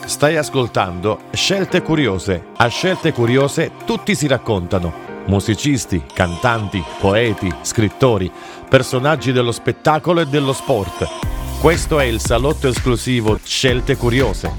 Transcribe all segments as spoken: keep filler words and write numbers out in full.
Stai ascoltando Scelte Curiose. A Scelte Curiose tutti si raccontano. Musicisti, cantanti, poeti, scrittori, personaggi dello spettacolo e dello sport. Questo è il salotto esclusivo Scelte Curiose.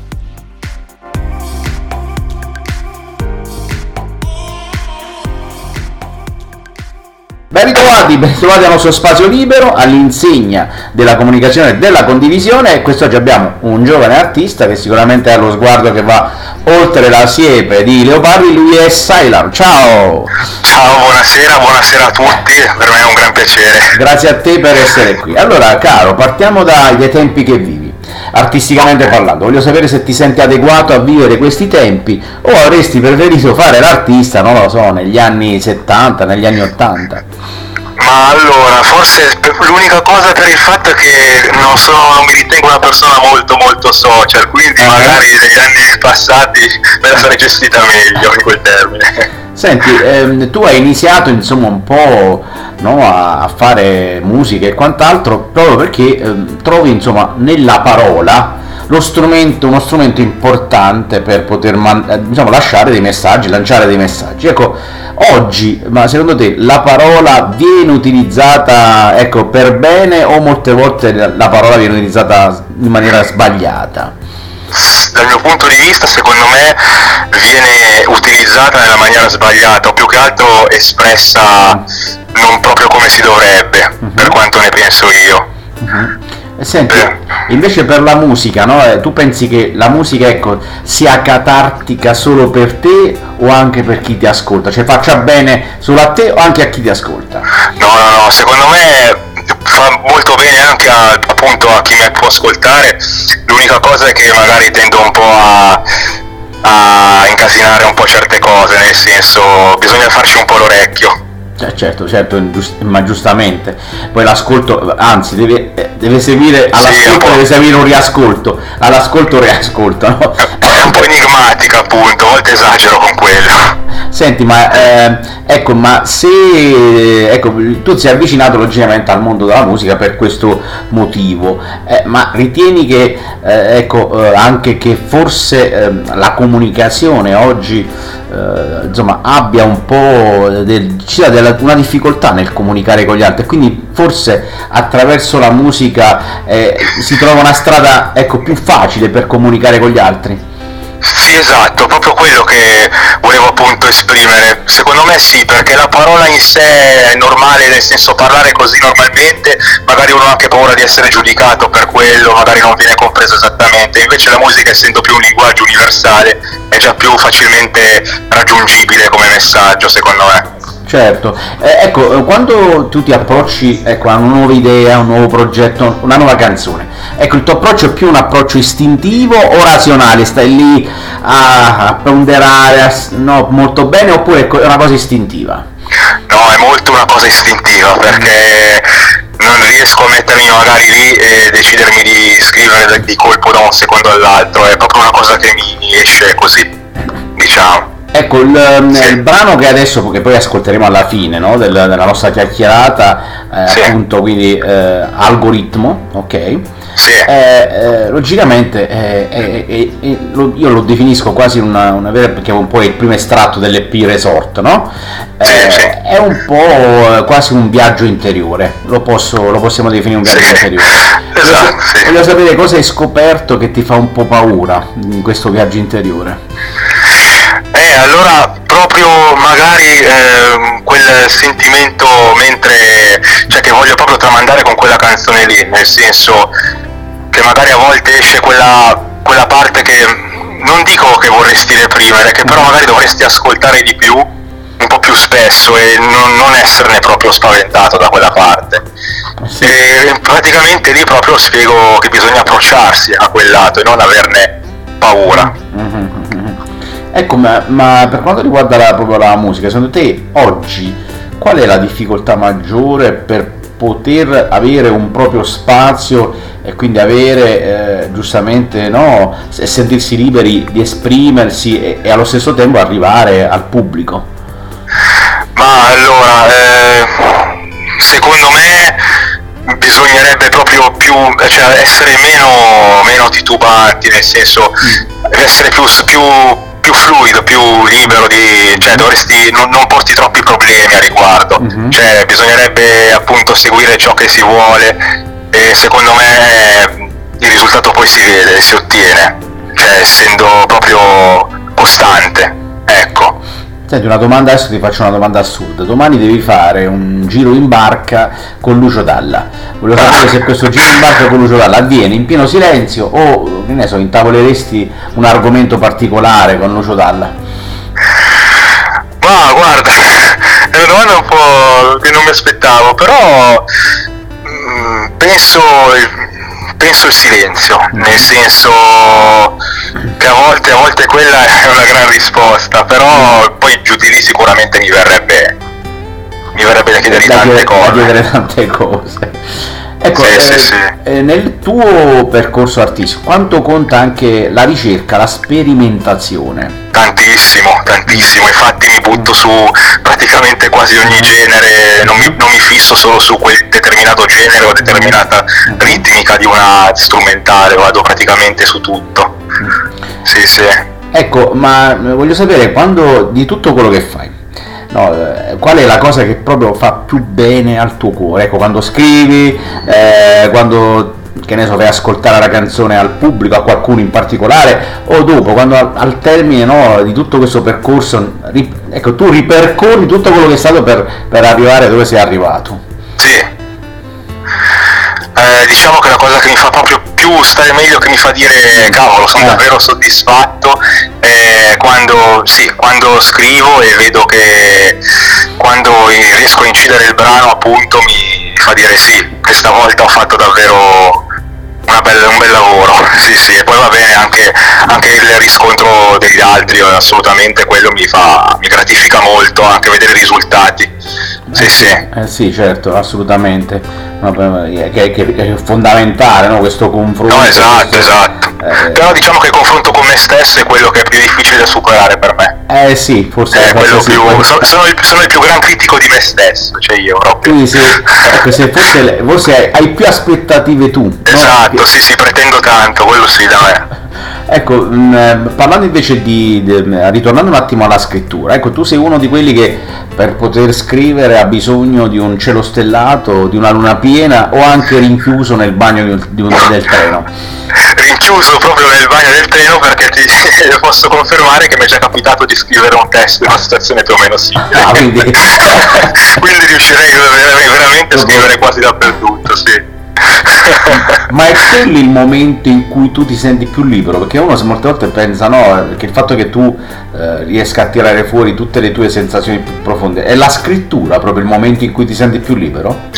Ben ritrovati, ben ritrovati al nostro spazio libero, all'insegna della comunicazione e della condivisione. E quest'oggi abbiamo un giovane artista che sicuramente ha lo sguardo che va oltre la siepe di Leopardi. Lui è Sylar. Ciao! Ciao, buonasera, buonasera a tutti, per me è un gran piacere. Grazie a te per essere qui. Allora, caro, partiamo dai, dai tempi che vivi. Artisticamente parlando, voglio sapere se ti senti adeguato a vivere questi tempi o avresti preferito fare l'artista, non lo so, negli anni settanta, negli anni ottanta. Ma allora, forse l'unica cosa per il fatto è che non sono, non mi ritengo una persona molto molto social, quindi Ah, magari negli anni passati me la sarei gestita meglio in quel termine. Senti, ehm, tu hai iniziato insomma un po', no, a, a fare musica e quant'altro proprio perché ehm, trovi insomma nella parola lo strumento, uno strumento importante per poter man- eh, diciamo, lasciare dei messaggi, lanciare dei messaggi. Ecco, oggi, ma secondo te la parola viene utilizzata, ecco, per bene o molte volte la parola viene utilizzata in maniera sbagliata? Dal mio punto di vista, secondo me, viene utilizzata nella maniera sbagliata, o più che altro espressa non proprio come si dovrebbe, uh-huh. per quanto ne penso io. Uh-huh. E senti, Eh. invece per la musica, no? Eh, tu pensi che la musica, ecco, sia catartica solo per te o anche per chi ti ascolta? Cioè faccia bene solo a te o anche a chi ti ascolta? No, no, no, secondo me fa molto bene anche a, appunto a chi mi può ascoltare. L'unica cosa è che magari tendo un po' a, a incasinare un po' certe cose, nel senso bisogna farci un po' l'orecchio. Cioè, certo, certo, giust- ma giustamente. Poi l'ascolto, anzi, deve, eh, deve seguire, all'ascolto Sì, deve seguire un riascolto, all'ascolto riascolto, no? È un po' enigmatica, appunto, a volte esagero con quello. Senti, ma eh, ecco, ma se ecco, tu ti sei avvicinato logicamente al mondo della musica per questo motivo, eh, ma ritieni che eh, ecco, eh, anche che forse eh, la comunicazione oggi eh, insomma abbia un po' del, ci sia della, una difficoltà nel comunicare con gli altri, quindi forse attraverso la musica eh, si trova una strada, ecco, più facile per comunicare con gli altri? Sì, esatto, proprio quello che volevo appunto esprimere. Secondo me sì, perché la parola in sé è normale, nel senso parlare così normalmente, magari uno ha anche paura di essere giudicato per quello, magari non viene compreso esattamente, invece la musica, essendo più un linguaggio universale, è già più facilmente raggiungibile come messaggio, secondo me. Certo, eh, ecco, quando tu ti approcci, ecco, a una nuova idea, un nuovo progetto, una nuova canzone, ecco, il tuo approccio è più un approccio istintivo o razionale? Stai lì a, a ponderare, a, no, molto bene, oppure è una cosa istintiva? No, è molto una cosa istintiva, perché non riesco a mettermi magari lì e decidermi di scrivere di colpo da un secondo all'altro, è proprio una cosa che mi esce così, diciamo. Ecco, il, Sì. il brano che adesso, che poi ascolteremo alla fine, no, del, della nostra chiacchierata, eh, Sì. appunto, quindi eh, Algoritmo, ok? Sì. Eh, eh, logicamente eh, eh, eh, eh, lo- io lo definisco quasi una, una vera, perché è un po' il primo estratto dell'E P Resort, no? Eh, Sì, sì. È un po' eh, quasi un viaggio interiore, lo, posso, lo possiamo definire un viaggio Sì. interiore. Voglio, Esatto, sa- sì. voglio sapere cosa hai scoperto che ti fa un po' paura in questo viaggio interiore. Eh, allora proprio magari ehm, quel sentimento mentre, cioè che voglio proprio tramandare con quella canzone lì, nel senso che magari a volte esce quella, quella parte che non dico che vorresti reprimere, che però magari dovresti ascoltare di più, un po' più spesso e non, non esserne proprio spaventato da quella parte. Sì. E praticamente lì proprio spiego che bisogna approcciarsi a quel lato e non averne paura. Mhm. Ecco, ma, ma per quanto riguarda la, proprio la musica, secondo te oggi qual è la difficoltà maggiore per poter avere un proprio spazio e quindi avere eh, giustamente, no, e sentirsi liberi di esprimersi e, e allo stesso tempo arrivare al pubblico? Ma allora, eh, secondo me bisognerebbe proprio più, cioè essere meno, meno titubanti, nel senso devi essere più, più, più fluido, più libero, di, cioè dovresti, non, non porti troppi problemi a riguardo, mm-hmm. cioè bisognerebbe appunto seguire ciò che si vuole e secondo me il risultato poi si vede, si ottiene, cioè essendo proprio costante, ecco. Senti, una domanda, adesso ti faccio una domanda assurda. Domani devi fare un giro in barca con Lucio Dalla. Volevo sapere se questo giro in barca con Lucio Dalla avviene in pieno silenzio o, che ne so, intavoleresti un argomento particolare con Lucio Dalla? Ma guarda, è una domanda un po' che non mi aspettavo, però mh, penso... penso il silenzio, nel senso che a volte, a volte quella è una gran risposta, però poi giù di lì sicuramente mi verrebbe mi verrebbe da chiedere da tante cose. Da chiedere tante cose. Ecco, sì, eh, sì, sì. Eh, nel tuo percorso artistico, quanto conta anche la ricerca, la sperimentazione? Tantissimo, tantissimo, infatti mi butto su praticamente quasi ogni genere, non mi, non mi fisso solo su quel determinato genere o determinata ritmica di una strumentale, vado praticamente su tutto. Sì, sì. Ecco, ma voglio sapere, quando di tutto quello che fai, no, eh, qual è la cosa che proprio fa più bene al tuo cuore? Ecco, quando scrivi, eh, quando, che ne so, fai ascoltare la canzone al pubblico, a qualcuno in particolare, o dopo, quando al, al termine, no, di tutto questo percorso, ri, ecco, tu ripercorri tutto quello che è stato per, per arrivare dove sei arrivato. Sì, eh, diciamo che la cosa che mi fa proprio più stare meglio, che mi fa dire cavolo, sono eh. davvero soddisfatto, eh, quando, sì, quando scrivo e vedo che quando riesco a incidere il brano, appunto, mi fa dire sì, questa volta ho fatto davvero una bella, un bel lavoro, sì sì, e poi va bene anche, anche il riscontro degli altri, assolutamente, quello mi fa, mi gratifica molto, anche vedere i risultati, sì eh, sì. Eh sì, certo, assolutamente, no, che, che è fondamentale, no, questo confronto. No, esatto, questo, esatto, eh, però diciamo che il confronto con me stesso è quello che è più difficile da superare per me. Eh sì, forse è quello sì, più, quello... sono, sono, il, sono il più gran critico di me stesso, cioè io proprio. Quindi sì, ecco, se forse, forse hai più aspettative tu. Esatto, no? sì sì, pretendo tanto, quello sì da me. Ecco, mh, parlando invece di, di, ritornando un attimo alla scrittura, ecco, tu sei uno di quelli che per poter scrivere ha bisogno di un cielo stellato, di una luna piena, o anche rinchiuso nel bagno di un, di un, del treno? Rinchiuso proprio nel bagno del treno, perché ti posso confermare che mi è già capitato di scrivere un testo in una situazione più o meno simile. Ah, quindi... quindi riuscirei veramente a scrivere quasi dappertutto, sì. Ma è quello il momento in cui tu ti senti più libero? Perché uno molte volte pensa, no, che il fatto che tu eh, riesca a tirare fuori tutte le tue sensazioni più profonde, è la scrittura proprio il momento in cui ti senti più libero?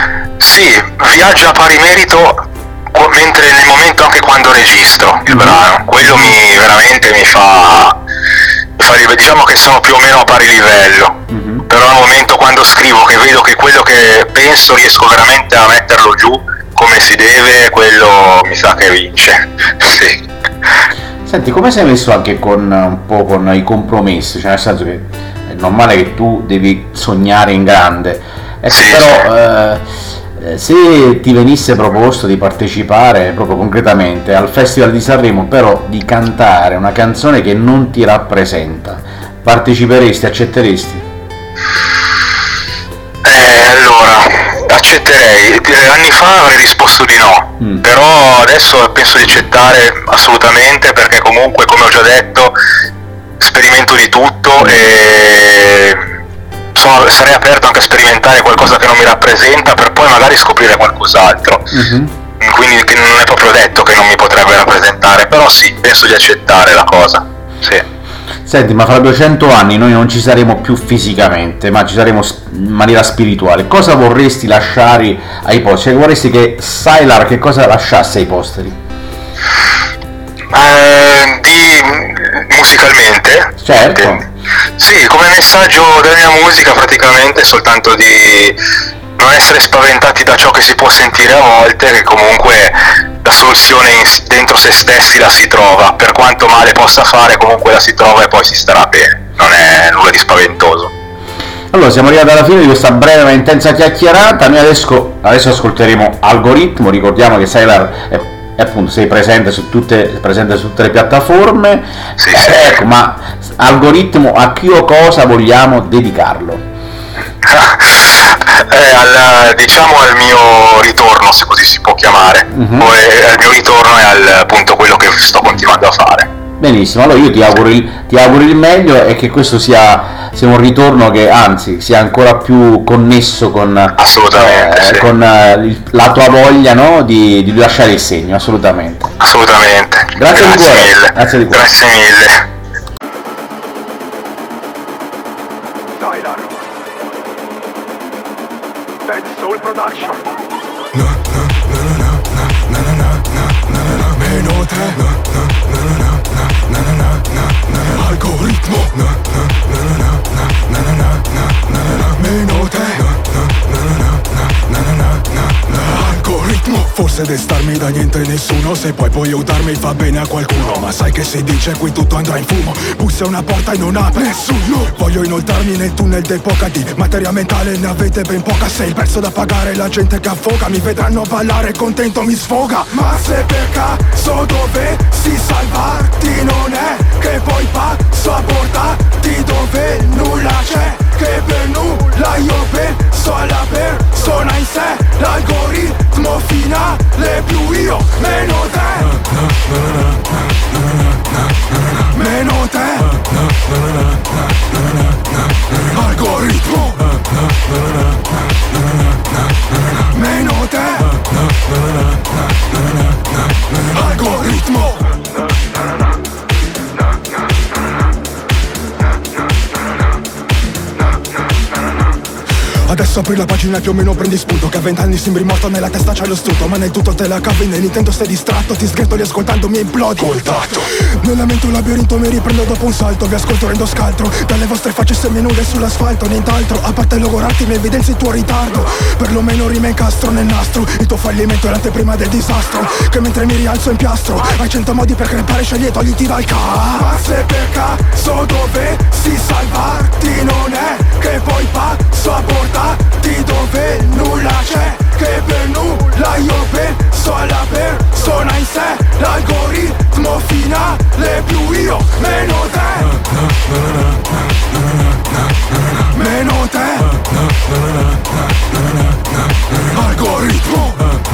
Sì, viaggia a pari merito, mentre nel momento anche quando registro il brano, quello mi veramente mi fa, mi fa, diciamo che sono più o meno a pari livello, mm-hmm. Però al momento quando scrivo, che vedo che quello che penso riesco veramente a metterlo giù come si deve, quello mi sa che vince. Sì. Senti, come sei messo anche con un po' con i compromessi? Cioè, nel senso che è normale che tu devi sognare in grande, ecco, sì, però eh, se ti venisse proposto di partecipare proprio concretamente al Festival di Sanremo, però di cantare una canzone che non ti rappresenta, parteciperesti, accetteresti? Eh, allora, accetterei. Anni fa avrei risposto di no, mm. però adesso penso di accettare assolutamente, perché comunque, come ho già detto, sperimento di tutto e sono, sarei aperto anche a sperimentare qualcosa che non mi rappresenta, per poi magari scoprire qualcos'altro. Mm-hmm. Quindi che non è proprio detto che non mi potrebbe rappresentare, però sì, penso di accettare la cosa, sì. Senti, ma fra duecento anni noi non ci saremo più fisicamente, ma ci saremo in maniera spirituale. Cosa vorresti lasciare ai posteri? Cioè, vorresti che Sylar che cosa lasciasse ai posteri? Eh, di musicalmente? Certo. Sì, come messaggio della mia musica praticamente soltanto di non essere spaventati da ciò che si può sentire a volte, che comunque la soluzione in, dentro se stessi la si trova, per quanto male possa fare comunque la si trova e poi si starà bene, non è nulla di spaventoso. Allora, siamo arrivati alla fine di questa breve ma intensa chiacchierata. Noi adesso, adesso ascolteremo Algoritmo. Ricordiamo che Sylar è e appunto sei presente su tutte, presente su tutte le piattaforme. Sì, eh, sì. Ecco, ma Algoritmo a chi o cosa vogliamo dedicarlo? Eh, al, diciamo al mio ritorno, se così si può chiamare, Mhm. o è, al mio ritorno e al appunto quello che sto continuando a fare. Benissimo, allora io ti auguro il, ti auguro il meglio e che questo sia, sia un ritorno che anzi sia ancora più connesso con, Assolutamente, eh, sì. con eh, il- la tua voglia, no, di, di lasciare il segno, assolutamente. Assolutamente. Grazie di cuore, mille. grazie di cuore. Grazie mille. Tyler. Bad Soul Production. Meno te. Algoritmo. Meno te. Algoritmo. Forse destarmi da niente nessuno, se poi puoi aiutarmi fa bene a qualcuno. Ma sai che si dice qui tutto andrà in fumo. Bussa una porta e non apre nessuno. Voglio inoltrarmi nel tunnel d'epoca di materia mentale, ne avete ben poca. Sei il prezzo da pagare, la gente che affoga. Mi vedranno ballare, contento mi sfoga. Ma se per caso dovessi salvarti non è che poi passo a portarti dove nulla c'è, che per nulla io penso alla persona in sé. L'algoritmo finale più io, meno te. Meno te. Algoritmo. Meno te. Algoritmo. Adesso apri la pagina più o meno prendi spunto, che a vent'anni sembri morto, nella testa c'hai lo strutto, ma nel tutto te la cavi, nel Nintendo stai distratto, ti sgretoli ascoltando mi implodi. Coltato. Nella mente un labirinto mi riprendo dopo un salto, vi ascolto rendo scaltro, dalle vostre facce seminude sull'asfalto, nient'altro, a parte logorarti mi evidenzi il tuo ritardo, perlomeno rima incastro nel nastro, il tuo fallimento è l'anteprima del disastro, che mentre mi rialzo in piastro, hai cento modi per crepare, scegli e togliti dal ca. Ma se per caso dovessi salvarti non è che poi passo a portarti dove nulla c'è, che per nulla io penso alla persona in sé. L'algoritmo finale più io, meno te. Meno te. Algoritmo.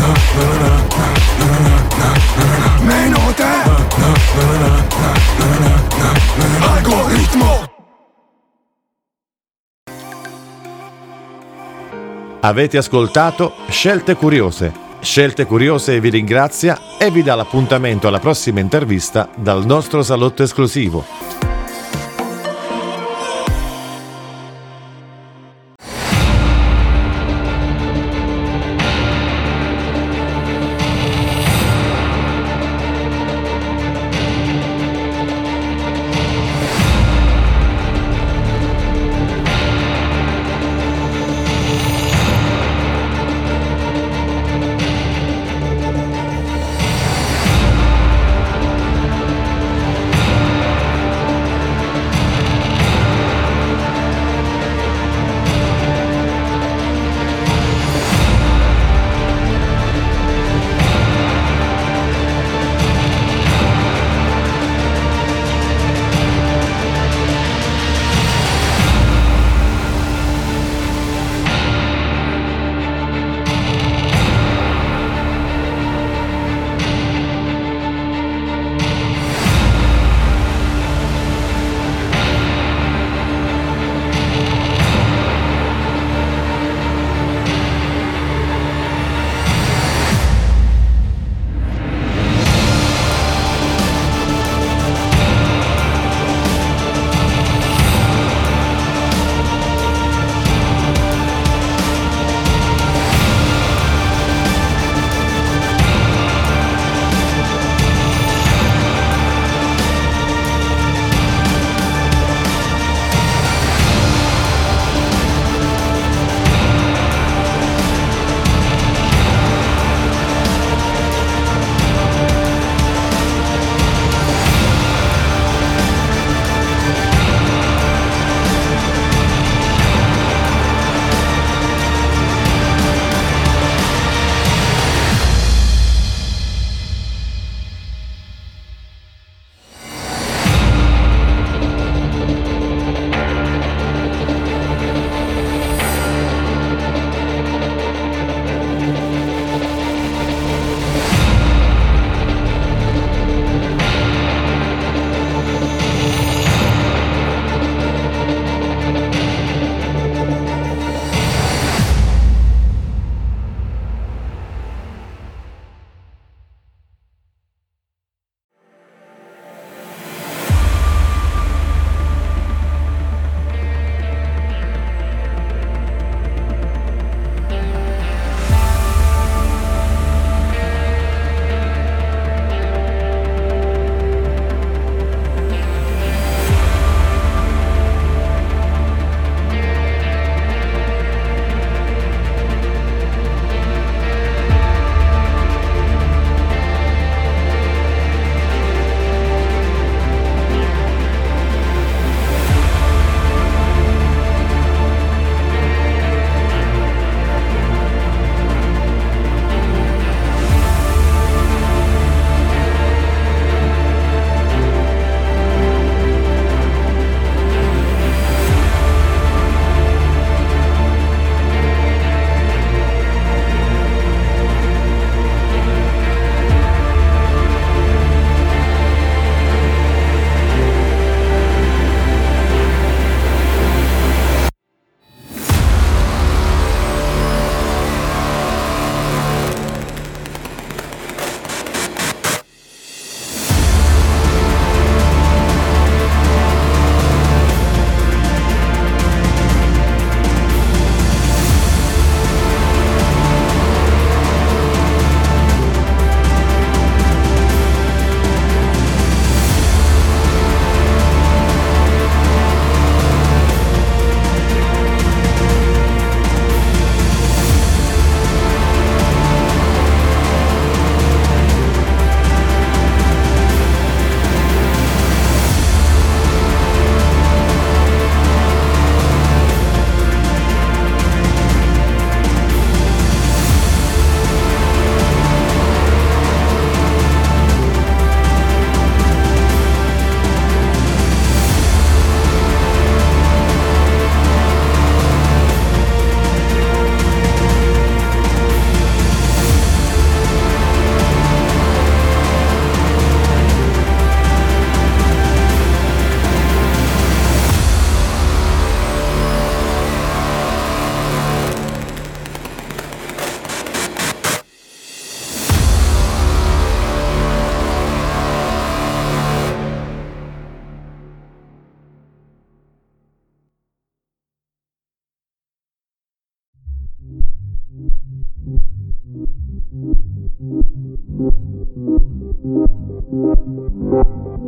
Meno te. Algoritmo. Avete ascoltato Scelte Curiose. Scelte Curiose vi ringrazia e vi dà l'appuntamento alla prossima intervista dal nostro salotto esclusivo.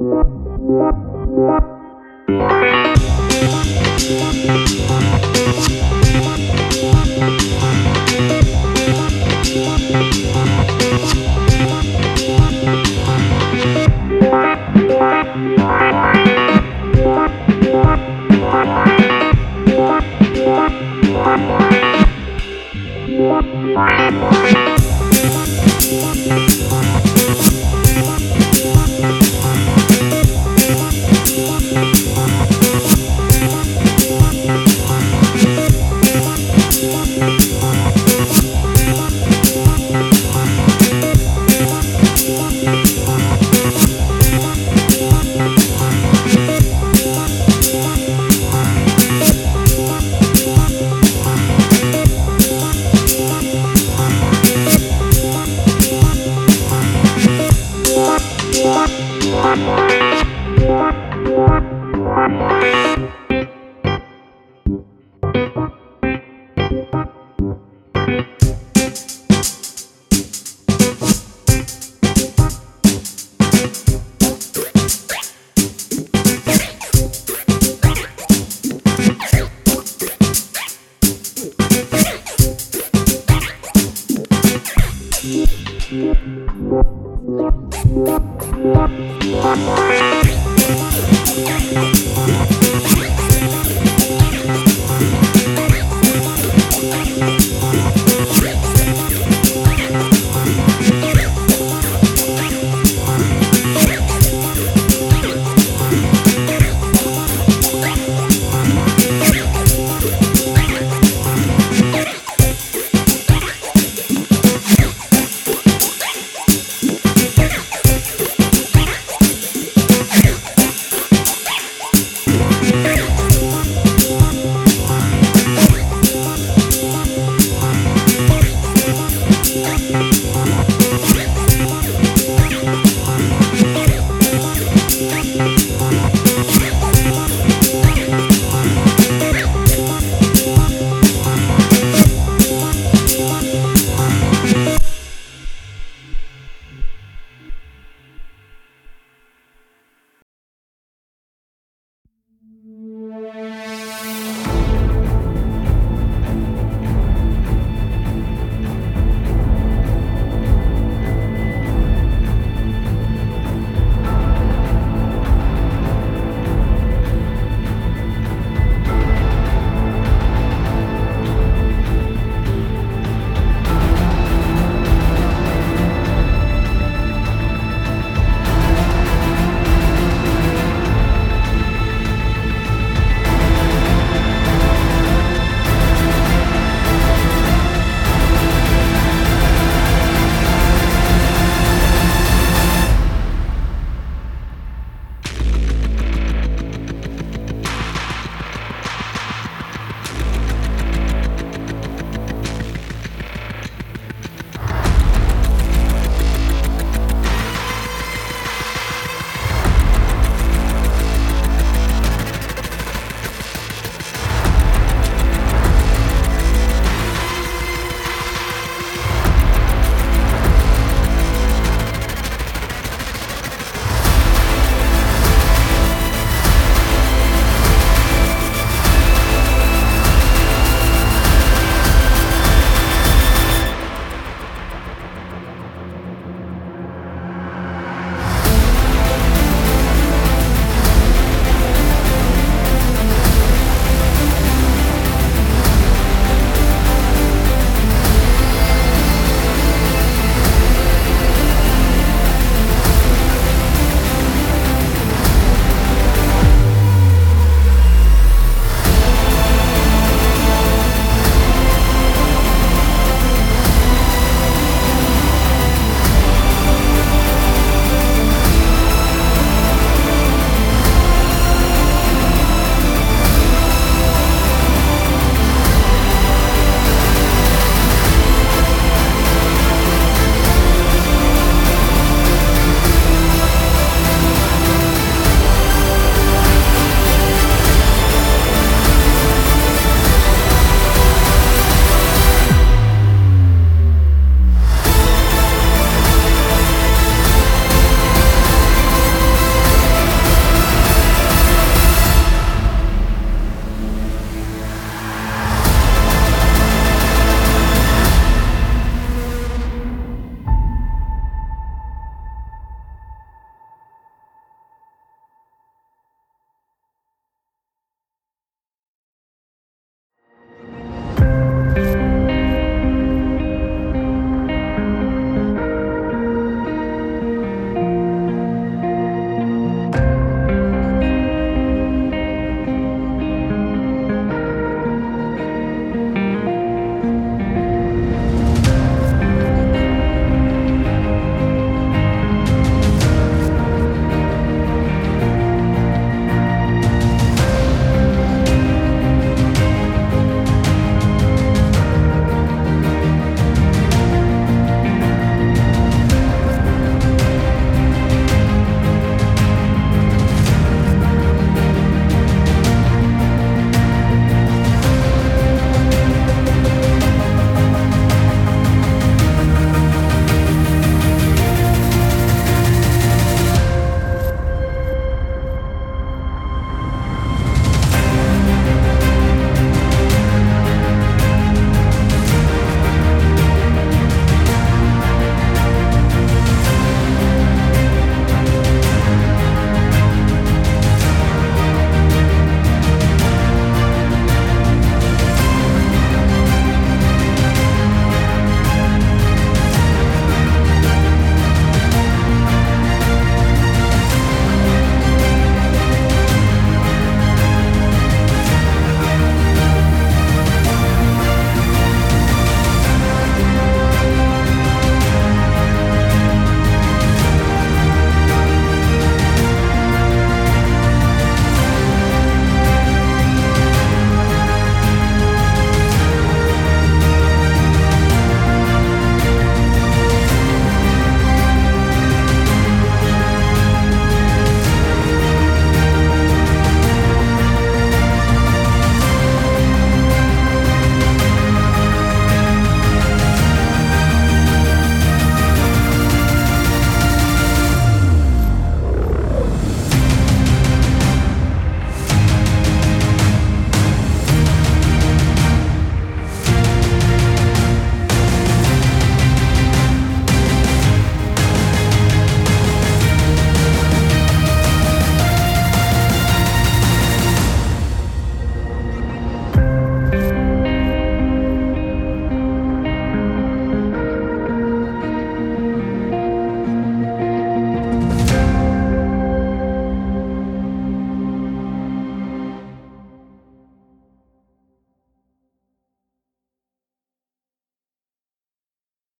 What?